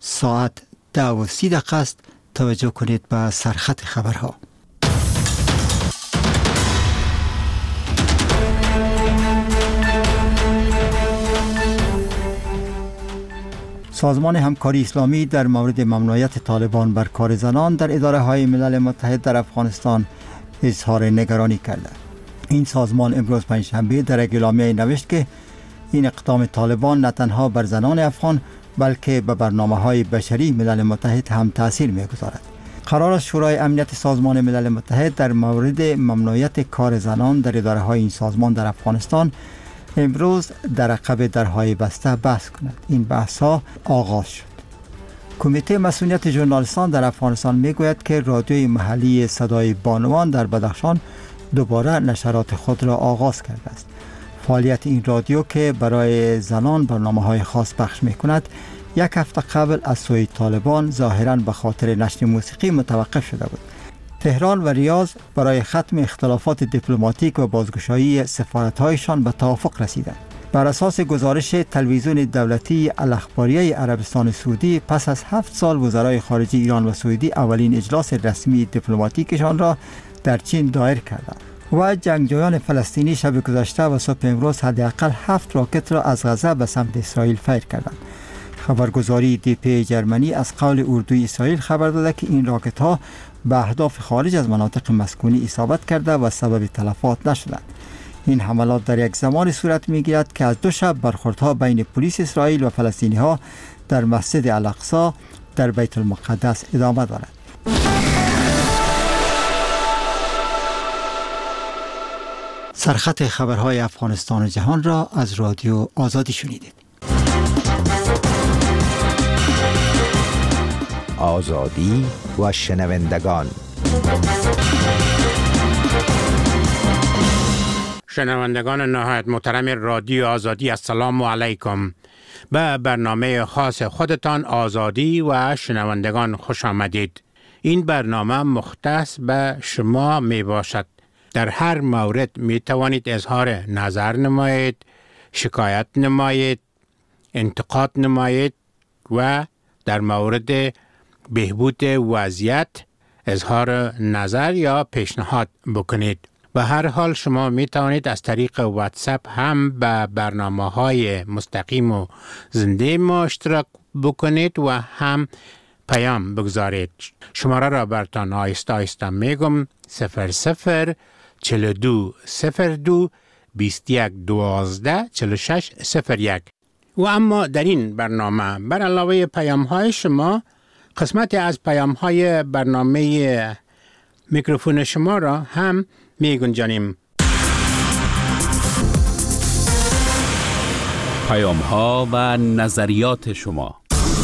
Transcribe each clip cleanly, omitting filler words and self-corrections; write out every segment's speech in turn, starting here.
ساعت 10:30 است. توجه کنید به سرخط خبرها. سازمان همکاری اسلامی در مورد ممنوعیت طالبان بر کار زنان در اداره های ملل متحد در افغانستان اظهار نگرانی کرده. این سازمان امروز پنجشنبه در یک اعلامیه نوشت که این اقدام طالبان نه تنها بر زنان افغان بلکه به برنامه‌های بشری ملل متحد هم تأثیر می‌گذارد. قرار است شورای امنیت سازمان ملل متحد در مورد ممنوعیت کار زنان در اداره‌های این سازمان در افغانستان امروز در عقب درهای بسته بحث کند. این بحث‌ها آغاز شد. کمیته مسئولیت ژورنالیستان در افغانستان میگوید که رادیوی محلی صدای بانوان در بدخشان دوباره نشرات خود را آغاز کرده است. فعالیت این رادیو که برای زنان برنامه‌های خاص پخش می‌کند، یک هفته قبل از سوی طالبان ظاهراً به خاطر نشر موسیقی متوقف شده بود. تهران و ریاض برای ختم اختلافات دیپلماتیک و بازگشایی سفارت‌هایشان به توافق رسیدند. بر اساس گزارش تلویزیون دولتی الاخباریه عربستان سعودی، پس از 7 سال وزرای خارجه ایران و سعودی اولین اجلاس رسمی دیپلماتیکشان را در چین دایر کردند و جنگجویان فلسطینی شب گذشته و صبح امروز حداقل 7 راکت را از غزه به سمت اسرائیل فیر کردند. خبرگزاری دیپی جرمنی از قول اردوی اسرائیل خبر داده که این راکت ها به اهداف خارج از مناطق مسکونی اصابت کرده و سبب تلفات نشدند. این حملات در یک زمان صورت می‌گیرد که از 2 شب برخوردها بین پلیس اسرائیل و فلسطینی ها در مسجد الاقصی در بیت المقدس ادامه دارد. سرخط خبرهای افغانستان و جهان را از رادیو آزادی شنیدید. آزادی و شنوندگان. شنوندگان نهایت محترم رادیو آزادی، السلام علیکم. به برنامه خاص خودتان آزادی و شنوندگان خوش آمدید. این برنامه مختص به شما می باشد. در هر مورد می توانید اظهار نظر نمایید، شکایت نمایید، انتقاد نمایید و در مورد بهبود وضعیت اظهار نظر یا پیشنهاد بکنید. به هر حال شما می توانید از طریق واتساپ هم به برنامه‌های مستقیم و زنده ما اشتراک بکنید و هم پیام بگذارید. شماره را براتان آهسته آهسته میگم: 00 42 02 21 12 46 01. و اما در این برنامه بر علاوه پیام های شما، قسمتی از پیام های برنامه میکروفون شما را هم می گنجانیم. پیام ها و نظریات شما.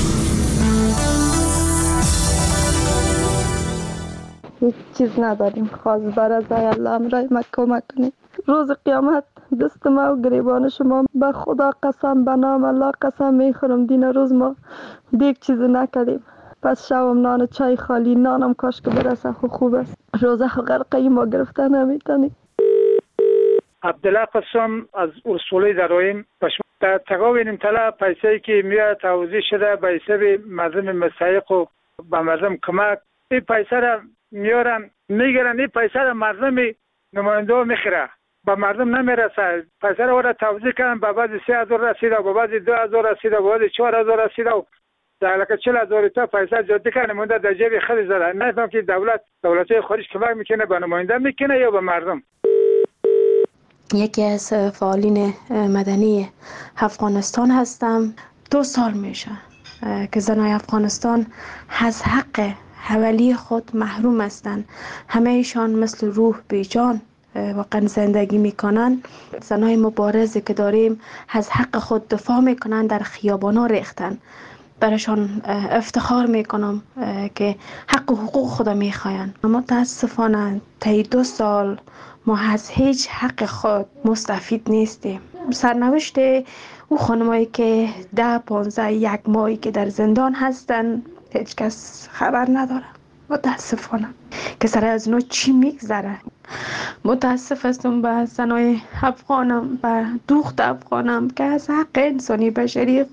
هیچ چیز نداریم، خواست برای الله امرای ما کمک کنید. روز قیامت دست ما و گریبان شما به خدا قسم، به نام الله قسم میخورم دین روز ما دیگه چیزی نکردیم. پس شبم نان چای خالی، نانم کاش که برسه خوب است. روزه غرقه ما گرفته نمیتونی. عبدالله قسم از اصولی درایم در تقاوین طلا پیسه‌ای که میاد توضیح شده به حساب مردم مستحق و به مردم کمک، این پیسه را میارن میگیرن، این پیسه را مردم نماینده میخره، به مردم نمیرسه. پیسه را توضیح کردن، به بعضی 3000 رسیده، به بعضی 2000 رسیده، به بعضی 4000 رسیده و در حالا 40000 تا پیسه جدی کنه نماینده در جیب خود زده. نفهم که دولت خارج کمک میکنه به نماینده میکنه یا به مردم. یکی از فعالین مدنی افغانستان هستم. 2 سال میشه که زنای افغانستان از حق حوالی خود محروم هستند. همه ایشان مثل روح بیجان واقعا زندگی میکنن. زنای مبارزی که داریم از حق خود دفاع میکنن، در خیابانا ریختن. برایشان افتخار میکنم که حق و حقوق خدا میخواین. متاسفانه طی 2 سال ما از هیچ حق خود مستفید نیستیم. سرنوشت او خانمایی که 10 15 1 ماهی که در زندان هستن هیچ کس خبر نداره. متاسفانه که سر از اونا چی میگذره. متاسف هستم به زنای افغانم، به دوخت افغانم که از حق انسانی بشری خود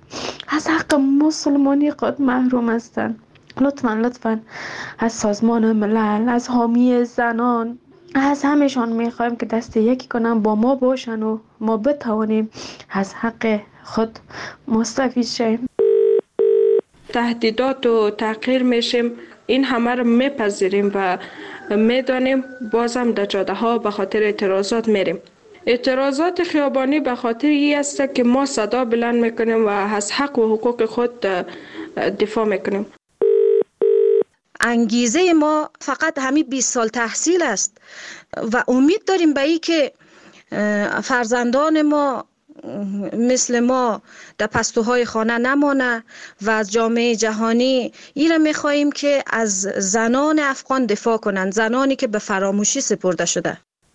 از حق مسلمانی خود محروم هستند. لطفاً از سازمان ملل، از حامی زنان، از همهشان میخوایم که دست یکی کنن، با ما باشن و ما بتوانیم از حق خود مستفید شیم. تهدیدات و تحقیر میشیم، این همه رو میپذیریم و میدانیم. بازم در جاده ها به خاطر اعتراضات میریم. اعتراضات خیابانی به خاطر این است که ما صدا بلند میکنیم و از حق و حقوق خود دفاع میکنیم. انگیزه ما فقط همین 20 سال تحصیل است و امید داریم به این که فرزندان ما مثل ما در پستوهای خانه نمانه و از جامعه جهانی این را میخواییم که از زنان افغان دفاع کنند، زنانی که به فراموشی سپرده شده.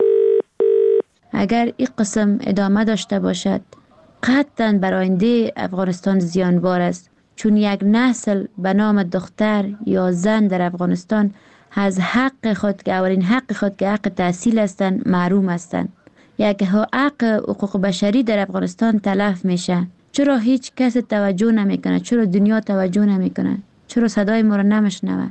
اگر این قسم ادامه داشته باشد قطعاً بر آینده افغانستان زیانبار است، چون یک نسل به نام دختر یا زن در افغانستان از حق خود که اولین حق خود که حق تحصیل هستند محروم هستند. یک حق حقوق بشری در افغانستان تلف میشه. چرا هیچ کس توجه نمیکنه؟ چرا دنیا توجه نمیکنه؟ چرا صدای ما رو نمیشنوه؟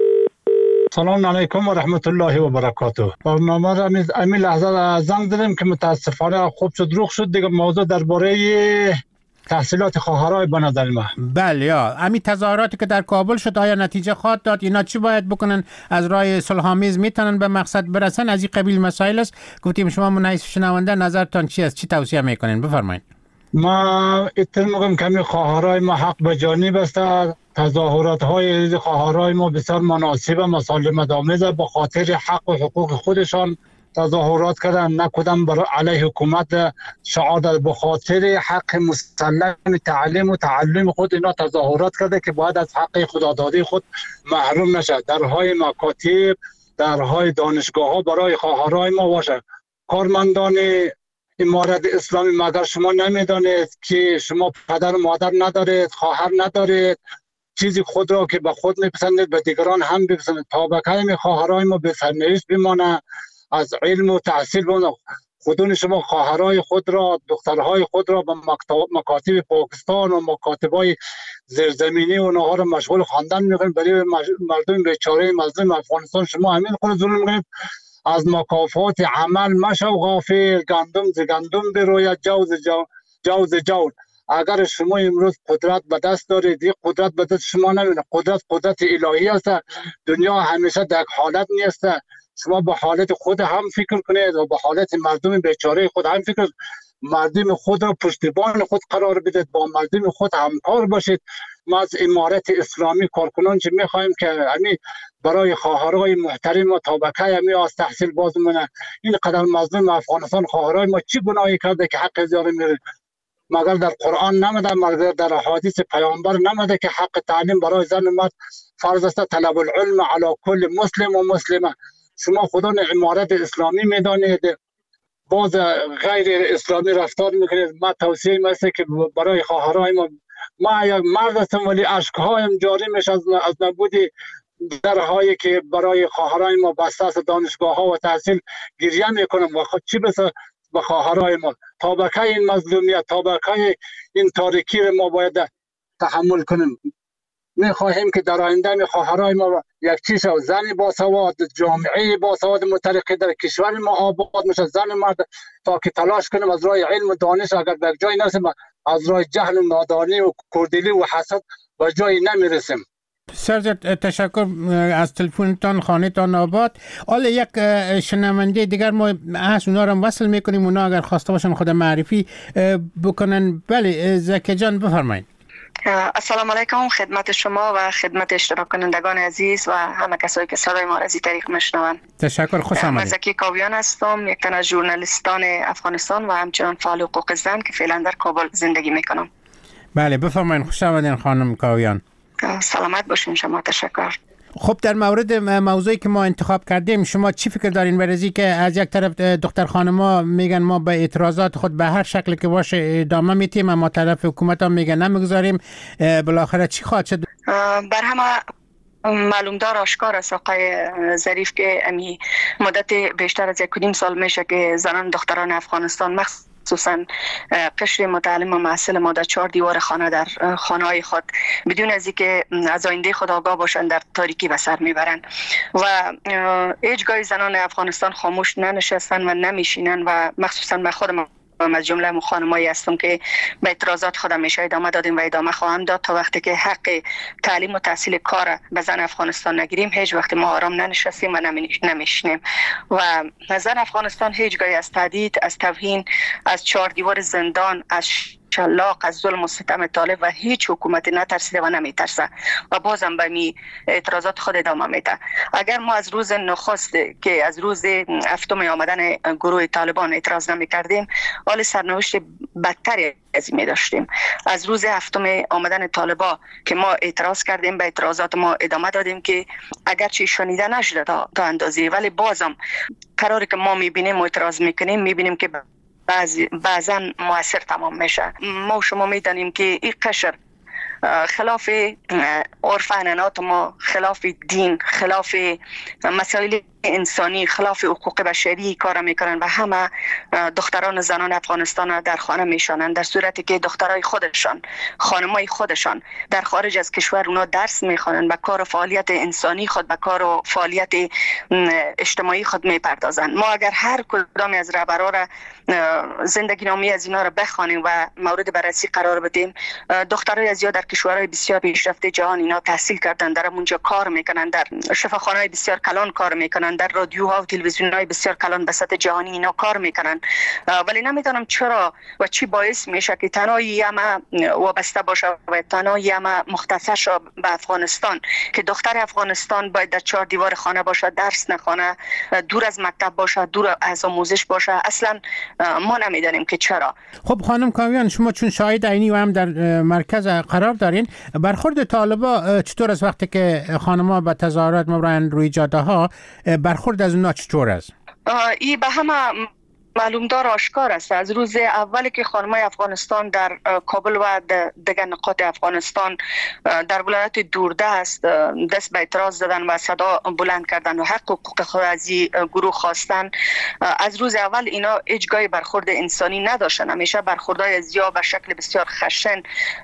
سلام علیکم و رحمت الله و برکاته. برنامه را امی لحظه زنگ دادیم که متاسفانه خوب شد روخ شد دیگه. موضوع درباره تحصیلات خواهرای به نظر ما. بله، یا همین تظاهراتی که در کابل شد آیا نتیجه خواهد داد؟ اینا چی باید بکنن؟ از راه صلح‌آمیز میتونن به مقصد برسن؟ از این قبیل مسائل است. گفتیم شما منعیس شنونده نظرتان چی است؟ چی توصیه میکنین؟ بفرمایید. ما اتفاق میگم که همین خواهرای ما حق به جانب است. تظاهرات های خواهرای ما بسیار مناسب و مسالمت آمیز به خاطر حق و حقوق خودشان تظاهرات کردن، نکدم برای علیه حکومت شعار به خاطر حق مسلم تعلیم و تعلم خود اینا تظاهرات کرده که باید از حق خدادادی خود محروم نشد. درهای مکاتب، درهای دانشگاه ها برای خواهرای ما باشه. کارمندان امارت اسلامی مگر شما نمیدانید که شما پدر و مادر ندارید، خواهر ندارید، چیزی خود را که به خود میپسندید به دیگران هم بپسندید. طبقه خواهرای ما به سرنوشت بمانه، از علم و تحصیل بمانه. خودون شما خواهرای خود را، دخترهای خود را به مکاتب پاکستان و مکاتبای زیرزمینی و اونها را مشغول خواندن میکنید. برای مردم بیچاره مظلوم افغانستان شما همین خود ظلم میکنید. از مکافات عمل مشو غافل، گندم ز گندم بروید، جو ز جو. اگر شما امروز قدرت به دست دارید، این قدرت به دست شما نمیاد. قدرت الهی است. دنیا همیشه در حالت نیست. شما به حالت خود هم فکر کنید و به حالت مردم بیچاره خود هم فکر کنید. مردم خود را پشتیبان خود قرار بدید، با مردم خود همکار باشید. ما از امارت اسلامی کارکنان چه میخوایم که همین برای خواهرای محترم و طبقه همین از تحصیل باز مونه. این قدر مظلوم افغانستان خواهرای ما چی گناهی کرده که حق زیاره میره؟ مگر در قرآن نمیده، مگر در حدیث پیامبر نمیده که حق تعلیم برای زن و مرد فرض است؟ طلب العلم علی کل مسلم و مسلمه. شما خودان امارت اسلامی میدانید، باز غیر اسلامی رفتار میکنید. ما توصیه میشه که برای خواهرای ما یک مرد هستم ولی اشکهایم جاری میشه از نبود درهایی که برای خواهرای ما بسته است. دانشگاه ها و تحصیل گریه میکنم و خود چی بسه به خواهرای ما. طبقه این مظلومیت، طبقه این تاریکی ما باید تحمل کنیم. میخواهیم که در آینده خواهرای ما یک چیز زن باسواد، جامعه باسواد مترقی در کشور ما آباد میشه. زن مرد تا که تلاش کنیم از راه علم و دانش، اگر به جای نرسیم از راه جهل و نادانی و کردلی و حسد به جای نمیرسیم. سرجت تشکر از تلفنتان، خانهتان آباد. حالا یک شنونده دیگر ما از اونا رو وصل میکنیم، اونا اگر خواسته باشن خود معرفی بکنن. بله زکی جان بفرمایید. السلام علیکم خدمت شما و خدمت اشتراک کنندگان عزیز و همه کسایی که صدای ما را از این طریق میشنوند. تشکر، خوش آمدید. من زکی کاویان هستم، یک تن از ژورنالیستان افغانستان و همچنان فعال حقوق زن که فعلا در کابل زندگی میکنم. بله بفرمایید. خوش آمدین خانم کاویان. سلامت باشین شما. تشکر. خب در مورد موضوعی که ما انتخاب کردیم شما چی فکر دارین؟ برای که از یک طرف دختر خانم‌ها میگن ما به اعتراضات خود به هر شکل که باشه ادامه میتیم، اما طرف حکومت ها میگن نمیگذاریم. بالاخره چی خواهد شد؟ بر همه معلوم دار آشکار است آقای ظریف که امی مدت بیشتر از 1.5 سال میشه که زنان دختران افغانستان مخصوصا مخصوصا قشر متعلم و محصل ما در 4 دیوار خانه در خانه‌های خود بدون از اینکه از آینده خود آگاه باشند در تاریکی به سر میبرند و هیچگاه زنان افغانستان خاموش ننشستن و نمیشینن و مخصوصا من خودم از جمله خانمایی هستم که به اعتراضات خودم میشه ادامه دادیم و ادامه خواهم داد تا وقتی که حق تعلیم و تحصیل کار به زن افغانستان نگیریم. هیچ وقت ما آرام ننشستیم و نمیشنیم و زن افغانستان هیچگاهی از تهدید، از توهین، از 4 دیوار زندان، از شلاق، از ظلم و ستم طالب و هیچ حکومتی نترسیده و نمیترسه و بازم به می اعتراضات خود ادامه میده. اگر ما از روز نخست که از روز هفتم آمدن گروه طالبان اعتراض نمی کردیم، حال سرنوشت بدتری از این می داشتیم. از روز هفتم آمدن طالبا که ما اعتراض کردیم، به اعتراضات ما ادامه دادیم که اگرچه شنیده نشده تا اندازه، ولی بازم قراری که ما میبینیم و اعتراض میکنیم میبینیم که بعضا موثر تمام میشه. ما و شما میدانیم که این قشر خلاف عرف عنعنات ما، خلاف دین، خلاف مسائل انسانی، خلاف حقوق بشری کار میکنن و همه دختران و زنان افغانستان در خانه میشانند، در صورتی که دخترای خودشان، خانمای خودشان در خارج از کشور اونا درس میخوانند، به کار و فعالیت انسانی خود، به کار و فعالیت اجتماعی خود میپردازند. ما اگر هر کدام از رهبران را زندگی نامه از اینا را بخوانیم و مورد بررسی قرار بدیم، دخترای از یا در کشورهای بسیار پیشرفته جهان اینا تحصیل کردن، در اونجا کار میکنن، در شفاخانه‌های بسیار کلان کار میکنن، در رادیوها و تلویزیون‌های بسیار کلان به سطح جهانی اینا کار میکنن، ولی نمیدونم چرا و چی باعث میشه که تنهایی اما وابسته باشه و تنهایی اما مختصر شه به افغانستان، که دختر افغانستان باید در 4 دیوار خانه باشه، درس نخونه، دور از مکتب باشه، دور از آموزش باشه. اصلا ما نمیدونیم که چرا. خب خانم کاویان، شما چون شاهد عینی و هم در مرکز قرار دارین، برخورد طالبا چطور است وقتی که خانم‌ها به تظاهرات میبرن روی جاده ها؟ برخورد از اونا چطور است؟ این به همه معلوم دار آشکار است. از روز اولی که خانم‌های افغانستان در کابل و دیگر نقاط افغانستان در ولایت دوردست دست به اعتراض زدن و صدا بلند کردن و حقوق خود از این گروه خواستن، از روز اول اینا هیچگاه برخورد انسانی نداشتن. همیشه برخوردهای از یا به شکل بسیار خشن،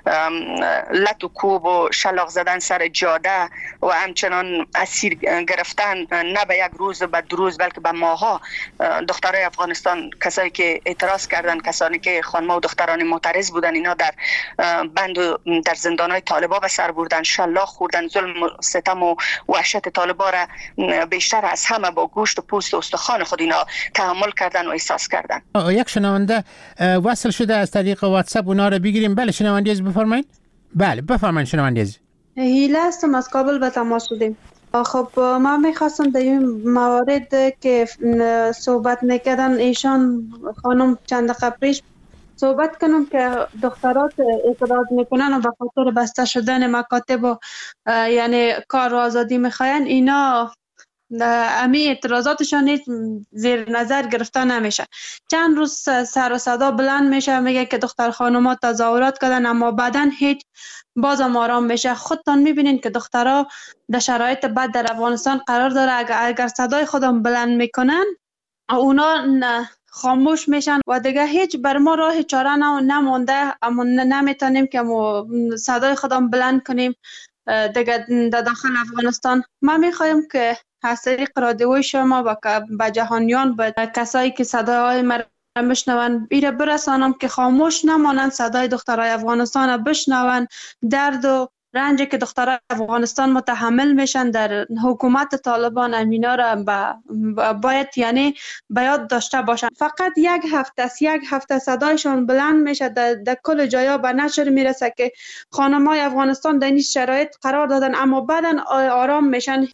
لط و کوب و شلاق زدن سر جاده و همچنان اسیر گرفتن، نه به یک روز به 2 روز بلکه به ماها دخترای افغانستان، کسایی که اعتراض کردن، کسانی که خانم‌ها و دختران معترض بودن، اینا در بند و در زندان‌های طالبا به سر بردن، شلاق خوردن، ظلم و ستم و وحشت طالبا را بیشتر از همه با گوشت و پوست و استخوان خود اینا تحمل کردن و احساس کردن. یک شنونده وصل شده از طریق واتساپ، اونا رو بگیریم. بله شنونده عزیز بفرمایید. بله بفرمایید شنونده عزیز. هیله هستم، از کابل به تماس شدیم. خب من میخواستم در این موارد که صحبت میکردن ایشان خانم چند دقیقه پیش صحبت کنم که دخترات اعتراض میکنن و به خاطر بسته شدن مکاتب و یعنی کار و آزادی میخواین، اینا امی اعتراضاتشان هیچ زیر نظر گرفته نمیشه. چند روز سر و صدا بلند میشه، میگه که دختر خانوما تظاهرات کردن، اما بعدن هیچ بازم آرام میشه. خودتان میبینین که دخترها در شرایط بد در افغانستان قرار داره. اگر صدای خودم بلند میکنن اونا خاموش میشن و دیگه هیچ بر ما راه چاره نمونده، اما نمیتونیم که صدای خودم بلند کنیم دیگه در داخل افغانستان. ما میخوایم که از طریق رادیوی شما با جهانیان، با کسایی که صدای ما بشنون ایره برسانم که خاموش نمانند، صدای دخترای افغانستان بشنون، درد و رنجی که دخترای افغانستان متحمل میشن در حکومت طالبان، امینا را باید یعنی بیاد داشته باشن. فقط یک هفته صدایشون بلند میشه، در کل جایا به نشر میرسه که خانمای افغانستان در این شرایط قرار دادن، اما بعدن آرام میشن.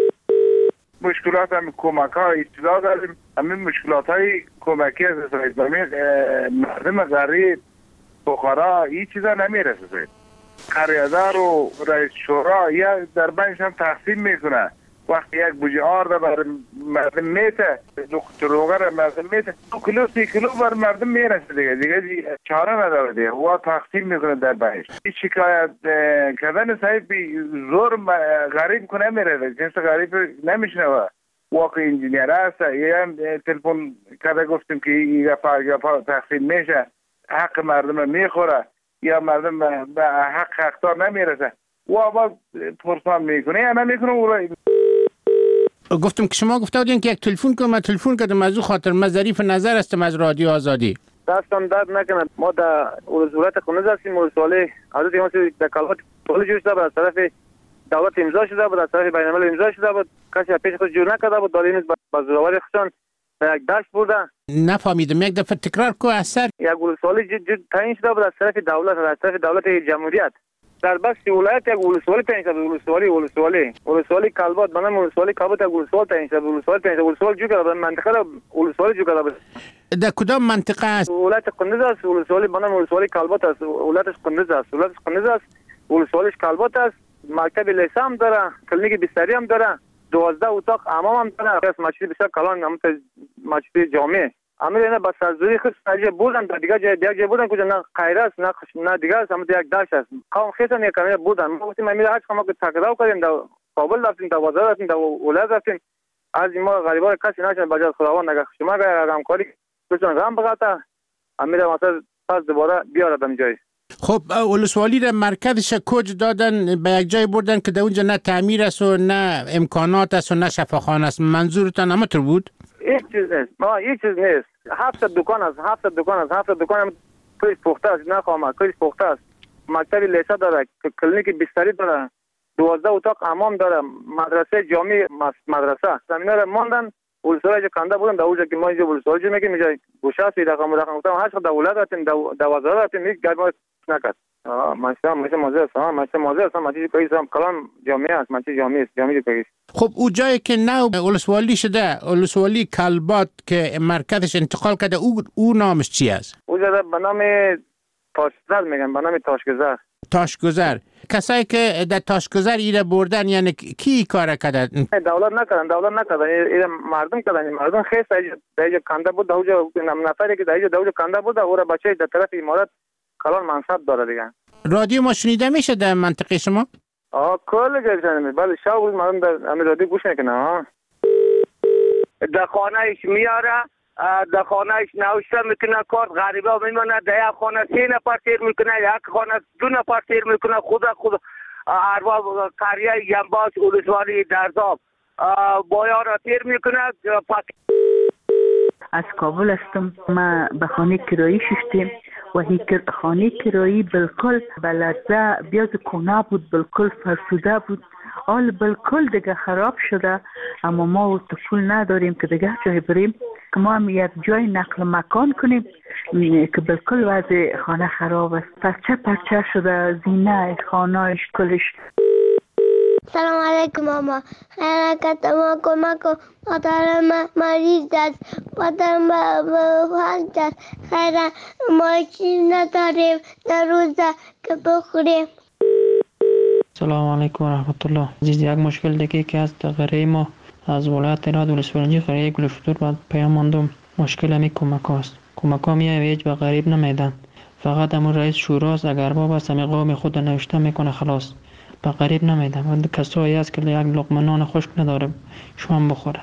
مشکلات هم کمک ها ابتدا داریم. همین مشکلات های کمکی از مردم غریب بخارا این چیزا نمیرسه. قریادار و رئیس شورا یا در بینش هم تقسیم میکنه. وقتی یک بوجه آرده بر مردم میته، دروغه را مردم میته، 2 کیلو 3 کیلو بر مردم میرسه دیگه چاره نداره دیگه، و تقسیم میکنه در بینش. این شکایت کردن صاحب زور غریب کنه میره، جنس غریب نمیشنوه. واقع انجینیر است. هم تلفن کرده گفتیم که این گفا تقسیم میشه، حق مردم میخوره یا مردم به حقدار نمیرسه و آواز پرسان میکنه یا نمیکنه. گفتم که شما گفته بودین که یک تلفن کنم، من تلفن کردم از او خاطر من ظریف نظر هستم از رادیو آزادی. دستان درد نکنه. ما در ولایت قندوز هستیم. ولسوالی حضرت امام در کلات سوالی جور شده بود، از طرف دولت امضا شده بود، از طرف بین الملل امضا شده بود، کسی پیش خود جور نکرده بود. داریم با زوراوری خودشان به یک دشت بردن. نفهمیدم، یک دفعه تکرار کو اثر. یک ولسوالی تعیین شده بود از طرف دولت، از طرف دولت جمهوریت. در بخش ولایت یک ولسوالی تعیین شده بود. ولسوالی کلبات، بنام ولسوالی کلبات یک ولسوال تعیین شده بود. ولسوال جو کرده بود، منطقه را ولسوالی جو کرده بود. در کدام منطقه است؟ ولایت قندوز است. ولسوالی بنام ولسوالی کلبات است. ولایتش قندوز است. ولسوالیش کلبات است. مکتب لیسه هم داره، کلینیک بستری هم داره، 12 اتاق حمام هم داره. مسجد بسیار کلان، هم مسجد جامع. امیر اینا با سرزوری خود سرجه بودن، در دیگه جای بودن کجا نه خیره است نه دیگه است، هم یک دشت است. قوم خیسن یک کمی بودن. ما گفتیم امیر حج ما که تقدام کردیم، در کابل رفتیم، در وزارت رفتیم، در ولایت رفتیم. از ما غریبا کسی نشد بجای خداوند نگه شما اگر همکاری بچون غم بغاته امیر مثلا پس دوباره بیاردم جای. خب ولسوالی را مرکزش کج دادن، به یک جای بردن که در اونجا نه تعمیر است و نه امکانات است و نه شفاخانه است. منظورتان همطور بود؟ هیچ چیز نیست. ما هیچ چیز نیست. 7 دکان است. 7 دکان هم کلیس پخته است، نه خامه کلیس پخته است. مکتب لیسه داره، کلینیک بستری داره، 12 اتاق حمام داره، مدرسه جامع مدرسه. زمینا را ماندن ولسوالی کنده بودن، در اونجا که ما اینجا ولسوالی میگیم اینجا گوشه است، رقم گفتم هر چقدر دولت رفتیم، در وزارت رفتیم، یک گرم نکرد. ماشین مازه است، ماشین کلیسم کلان جامعه است، ماشین جامعه کلیس. خب او جایی که نو ولسوالی شده، ولسوالی کلبات که مرکزش انتقال کرده، او نامش چی است؟ او جا به نام تاشگذر میگن، به نام تاشگذر. کسایی که در تاشگذر ایره بردن یعنی کی کار کرده؟ دولت نکردن، ایره مردم کردن. مردم خیست در اینجا کنده بود، در اونجا نفری که در اینجا کنده بود، او را بچه در طرف امارات کلان منصب داره دیگه. رادیو ما شنیده میشه در منطقه شما؟ کل جای شنیده. بله شب روز مردم در همین رادیو گوش میکنه. در خانهش میاره، در خانهش نوشته میکنه، کارت غریبا میمونه. در یک خانه 3 نفر تیر میکنه، یک خانه 2 نفر تیر میکنه. خود ارباب قریه ینباش ولسوالی درزاب بایا را تیر میکنه. از کابل هستم. ما به خانه کرایی ششتیم و هی خانه کرایی بالکل بلرزه بیاز کنه بود، بالکل فرسوده بود، حال بالکل دیگه خراب شده. اما ما طفول نداریم که دیگه جای بریم که ما هم یک جای نقل مکان کنیم که بالکل وضع خانه خراب است. پرچه شده زینه خانهش کلش. سلام علیکم ماما، حرکت ما کمک کن. مادرم مریض است، مادرم فلج است. خیلی ما چیز نداریم در روزه که بخوریم. سلام علیکم و رحمت الله. عزیز، یک مشکل دیگه که از غریه ما از ولایت راد ولسوالی قریه گلفتور بعد پیام ماندم. مشکل همی کمک هاست. کمک ها میای هیچ به غریب نمیدن، فقط همون رئیس شوراست اگر باب است همی قوم خود نوشته میکنه خلاص، به غریب نمیدن. و کسایی هست که یک لقمه نان خشک نداره شما بخوره.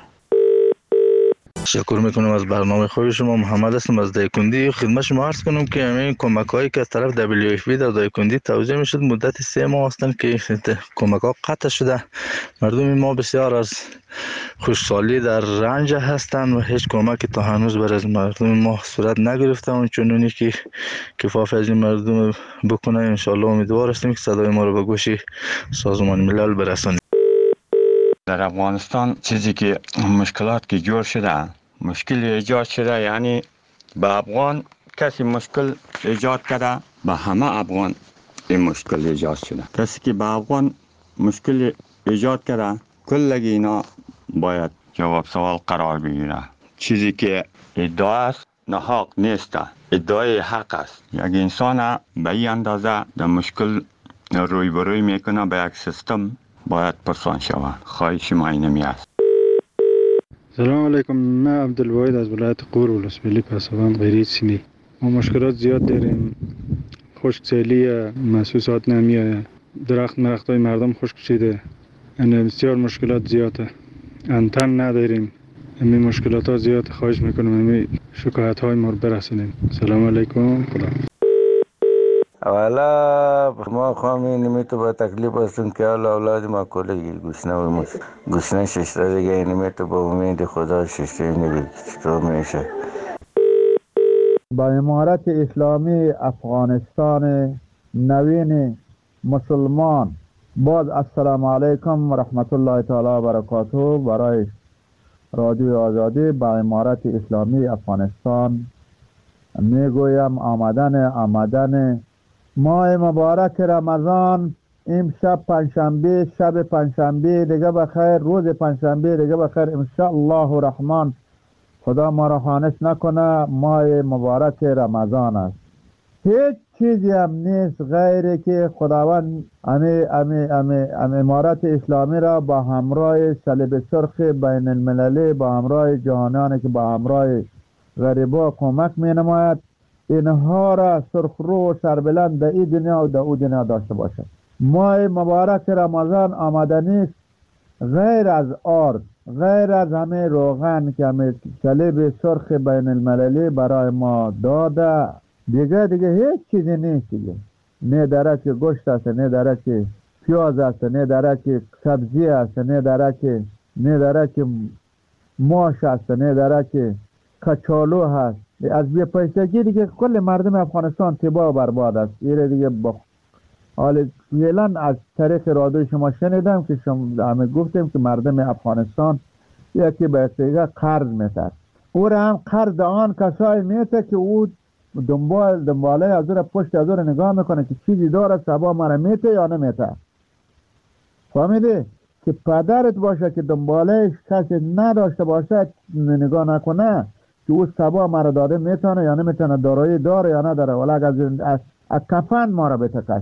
تشکر میکنم از برنامه خوب شما. محمد هستم از دایکندی. خدمت شما عرض کنم که همین کمک هایی که از طرف WFP در دایکندی توزیع میشد مدت 3 ماه هستند که کمک ها قطع شده. مردم ما بسیار از خوشحالی در رنج هستند و هیچ کمکی تا هنوز بر از مردم ما صورت نگرفته و چنونی که کفاف از این مردم بکنه. انشالله امیدوار هستیم که صدای ما رو به گوش سازمان ملل برسانیم. در افغانستان چیزی که مشکلات که جور شده، مشکل ایجاد شده، یعنی به افغان کسی مشکل ایجاد کرده، به همه افغان این مشکل ایجاد شده. کسی که به افغان مشکل ایجاد کرده کلگی اینا باید جواب سوال قرار بگیره. چیزی که ادعا است نحق نیست، ادعای حق است. یک انسان به این اندازه در مشکل روی میکنه به یک سیستم باید پرسان شود. خواهش ما اینمی است. سلام علیکم، من عبدالواحد از ولایت غور ولسوالی پسابند غیری سیمی. ما مشکلات زیاد داریم. خشکسالی محسوسات نمیآید، درختای مردم خشک شده، یعنی بسیار مشکلات زیاده. انتن نداریم. همین مشکلات ها زیاد. خواهش میکنم همین شکایت های ما رو برسونیم. سلام علیکم. خدا. اولا ما خواهیم نمیتو با تکلیف هستیم که اولاد ما کلی گشنه ششته دیگه نمیتو با امید خدا ششته نبید چطور میشه. با امارت اسلامی افغانستان نوین مسلمان باز السلام علیکم و رحمت الله تعالی و برکاته برای رادیو آزادی با امارت اسلامی افغانستان میگویم آمدن ماه مبارک رمضان امشب پنجشنبه، شب پنجشنبه دیگه بخیر، روز پنجشنبه دیگه بخیر ان شاء الله الرحمن. خدا ما را خانش نکنه. ماه مبارک رمضان است. هیچ چیزی هم نیست غیر که خداوند امارت اسلامی را با همراه صلیب سرخ بین المللی، با همراه جهانیانی که با همراه غریبا کمک می نماید، اینها را سرخرو و سربلند در این دنیا و در او دنیا داشته باشد. ماه مبارک رمضان آمدنی است. غیر از آرد، غیر از همه روغن که همه صلیب سرخ بین المللی برای ما داده، دیگه هیچ چیزی نیست دیگه. نه درک گوشت است، نه درک پیاز است، نه درک سبزی است، نه درک ماش است، نه درک کچالو هست. از بی پیسگی دیگه کل مردم افغانستان تباه و برباد است. ایره دیگه حال فعلا از طریق رادیو شما شنیدم که شما همه گفتیم که مردم افغانستان یکی به یکی قرض میتر. او را هم قرض آن کسایی میته که او دنباله از او پشت از او نگاه میکنه که چیزی داره سبا مرا میته یا نمیته. فهمیدی؟ که پدرت باشه که دنباله کسی نداشته باشه نگاه نکنه که او سبا مرا داده میتونه یا نمیتونه، دارایی داره یا نداره، ولی از کفن ما را بتکش.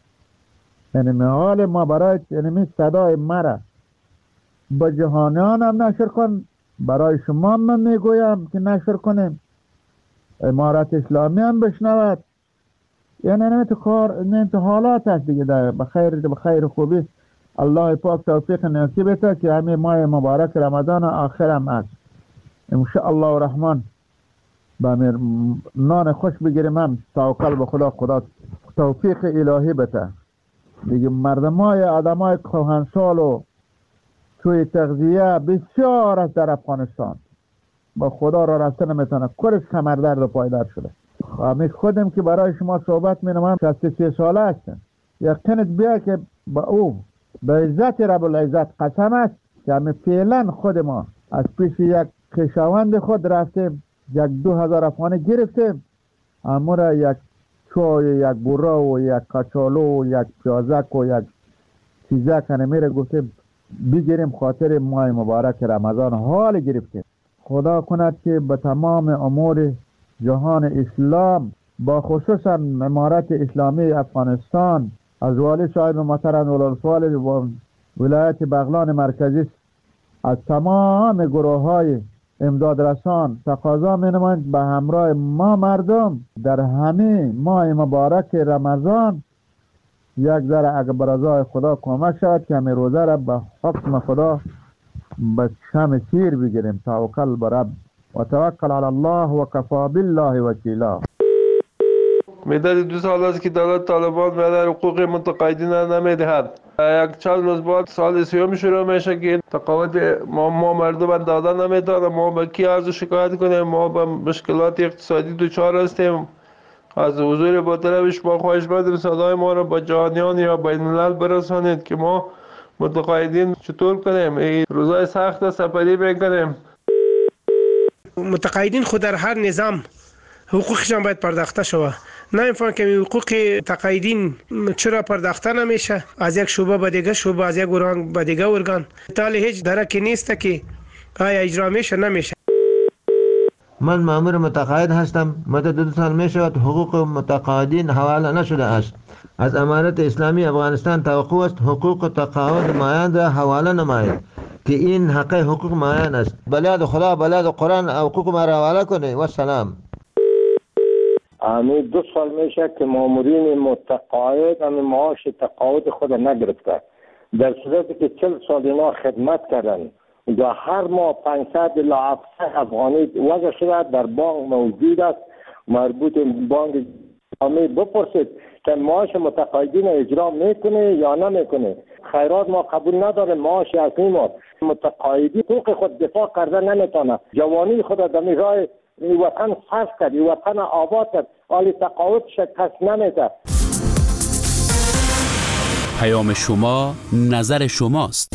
یعنی حال ما برای یعنی صدای مرا با جهانیان هم نشر کن، برای شما من میگویم که نشر کنیم، امارت اسلامی هم بشنود. یعنی نمیت حالات هست دیگه بخیر خوبی. الله پاک توفیق نصیب بده که همین ماه مبارک رمضان آخر هم است ان شاء الله الرحمن. با نان خوش بگیریم هم توکل به خدا توفیق الهی بده دیگه. مردمای آدمای کهنسال و توی تغذیه بسیار است در افغانستان. با خدا را رسته نمیتونه، کلش کمردرد و پایدار شده. همین خودم که برای شما صحبت مینمم 63 ساله هستم. یقینت بیا که با او به عزت رب العزت قسم است که همین فعلا خود ما از پیش یک خویشاوند خود رفتیم، یک 2000 افغانی گرفتیم، اما را یک چای، یک بورا و یک کچالو و یک پیازک و یک چیزک میره گفتیم بگیریم خاطر ماه مبارک رمضان. حال گرفتیم. خدا کند که به تمام امور جهان اسلام با خصوصا امارت اسلامی افغانستان از والی صاحب محترم ولایت ولایت بغلان مرکزی از تمام گروه های امداد رسان تقاضا می‌نمایند به همراه ما مردم در همین ماه مبارک رمضان یک ذره اگر برای خدا کمک شود که همین روزه را به حکم خدا به شم سیر بگیریم. توکل بر رب و توکل علی الله و کفا بالله وکیلا. مدت 2 سال است که دولت طالبان به حقوق متقاعدین نمیدهد. یک چند روز بعد سال سیوم شروع میشه که تقاعد ما مردم داده نمیتونه. ما به کی عرض شکایت کنیم؟ ما به مشکلات اقتصادی دچار هستیم. از حضور با طرفش ما خواهش می‌کنیم صدای ما را با جهانیان یا بین الملل برسانید که ما متقاعدین چطور کنیم. این روزای سخت سپری میکنیم. متقاعدین خود در هر نظام حقوقشان باید پرداخته شود. نمی‌فهمم که حقوق تقاعدین چرا پرداخته نمیشه از یک شعبه به دیگه شعبه، از یک ارگان به دیگه ارگان. تالی هیچ درکی نیست که آیا اجرا میشه نمیشه. من مأمور متقاعد هستم. مدت 2 سال می شود حقوق متقاعدین حواله نشده است. از امارت اسلامی افغانستان توقع است حقوق تقاعد مایان را حواله نماید که این حق حقوق مایان است. بلاد خدا، بلاد قرآن حقوق ما را حواله کنه و سلام. همین 2 سال میشه که مامورین متقاعد همین معاش تقاعد خود نگرفته، در صورتی که 40 سال اینا خدمت کردن و هر ماه 500 الی 700 افغانی وضع شده در بانک موجود است. مربوط بانک جامعه بپرسید که معاش متقاعدین اجرا میکنه یا نمیکنه. خیرات ما قبول نداره، معاش اصلی ما متقاعدی حقوق خود دفاع کرده نمیتونه. جوانی خود در راه وطن صرف کرد، وطن آباد کرد، حالی تقاعدش کس نمیده. پیام شما نظر شماست.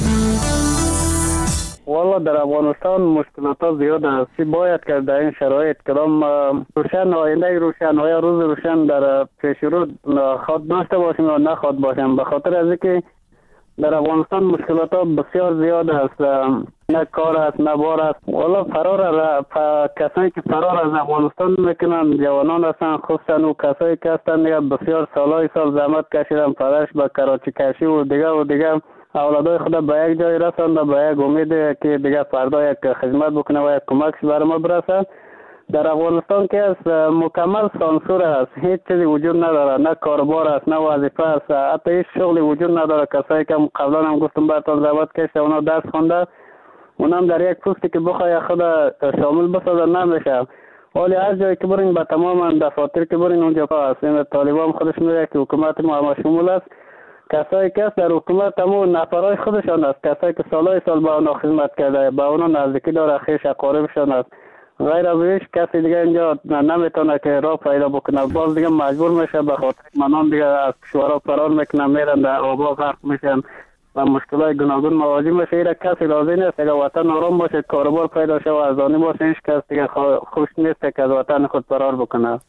والا در افغانستان مشکلات زیاد است. باید که در این شرایط کدام روشن آینده روشن و یا روز روشن در پیش رو خود داشته باشیم یا نخواد باشیم، به خاطر از اینکه در افغانستان مشکلات بسیار زیاد است. نه کار است نه بار است. والا کسایی که فرار از افغانستان میکنن جوانان هستن، خصوصا و کسایی که هستن بسیار سالهای سال زحمت کشیدن، پدرش به کراچی کشی و دیگه اولادای خود به یک جای رسانده، به یک امید که دیگه فردا یک خدمت بکنه و یک کمکش بر ما برسه. در افغانستان که است مکمل سانسور است، هیچ چیزی وجود نداره، نه کاربار است نه وظیفه است، حتی هیچ شغلی وجود نداره. کسایی که قبلا هم گفتم براتون زحمت کشیده اونا درس خونده، اونم در یک پستی که بخوای خود شامل بسازه نمیشه. ولی هر جایی که برین به تمام دفاتر که برین اونجا هست. این طالبان خودش میگه که حکومت ما هم شمول است. کسایی که در حکومت همون نفرای خودشان است، کسایی که سالهای سال به اونا خدمت کرده، به اونا نزدیکی داره، خویش اقاربشان است. غیر از هیچ کسی دیگه اینجا نمیتونه که راه پیدا بکنه. باز دیگه مجبور میشه به خاطر منان دیگه از کشورها فرار میکنن، میرن در آبا غرق میشن و مشکلات گوناگون مواجه میشه. اینا کسی راضی نیست اگه وطن آرام باشه، کاروبار پیدا شه و ارزانی باشه، هیچ کس دیگه خوش نیست که از وطن خود فرار بکنه.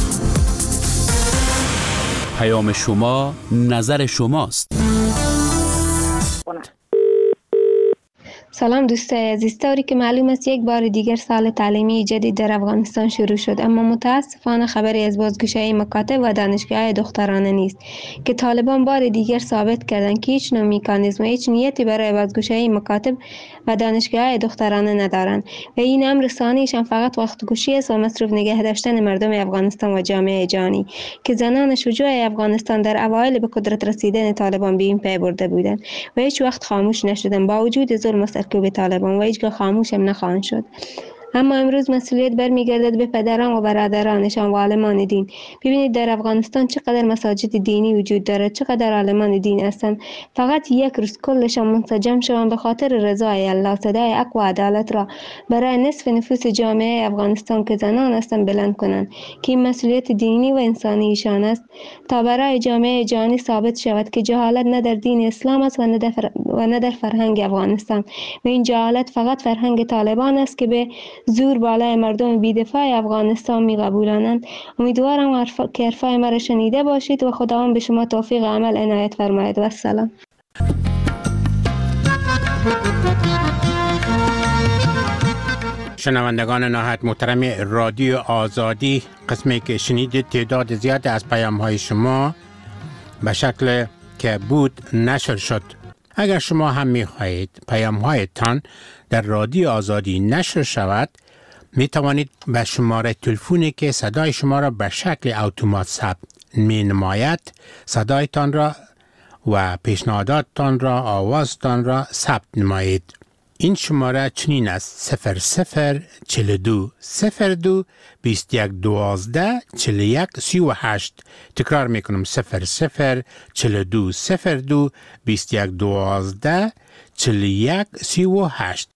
پیام شما نظر شماست. سلام دوستای عزیز، طوری که معلوم است یک بار دیگر سال تعلیمی جدید در افغانستان شروع شد، اما متاسفانه خبری از بازگشایی مکاتب و دانشگاه‌های دخترانه نیست که طالبان بار دیگر ثابت کردند که هیچ نوع مکانیزم و هیچ نیتی برای بازگشایی مکاتب و دانشگاه‌های دخترانه ندارند و این امر ثانیشان فقط وقت کشی است و مصروف نگه داشتن مردم افغانستان و جامعه جهانی که زنان شجاع افغانستان در اوایل به قدرت رسیدن طالبان به این پی برده بودند و هیچ وقت خاموش نشدند با وجود ظلم به طالبان و هیچگاه خاموش هم نخواهند شد. اما امروز مسئولیت برمیگردد به پدران و برادرانشان و عالمان دین. ببینید در افغانستان چقدر مساجد دینی وجود دارد، چقدر عالمان دین هستند. فقط یک روز کلشان منسجم شوند به خاطر رضای الله، صدای حق و عدالت را برای نصف نفوس جامعه افغانستان که زنان هستند بلند کنند که این مسئولیت دینی و انسانی ایشان است تا برای جامعه جهانی ثابت شود که جهالت نه در دین اسلام است و نه در فرهنگ افغانستان و این جهالت فقط فرهنگ طالبان است که به زور بالای مردم بی‌دفاع افغانستان می‌قبولانند. امیدوارم که حرفای مرا شنیده باشید و خداوند به شما توفیق عمل عنایت فرماید. و السلام. شنوندگان نهایت محترم رادیو آزادی، قسمی که شنیدید تعداد زیاد از پیام‌های شما به شکل که بود نشر شد. اگر شما هم می‌خواهید پیام‌هایتان در رادیو آزادی نشر شود، می توانید به شماره تلفنی که صدای شما را به شکل اتومات ثبت می نماید صدایتان را و پیشنهاداتتان را، آوازتان را ثبت نمایید. این شماره چنین است: 0042 02 21 12 41 38. تکرار می کنم: 0042 02 21 12 41 38.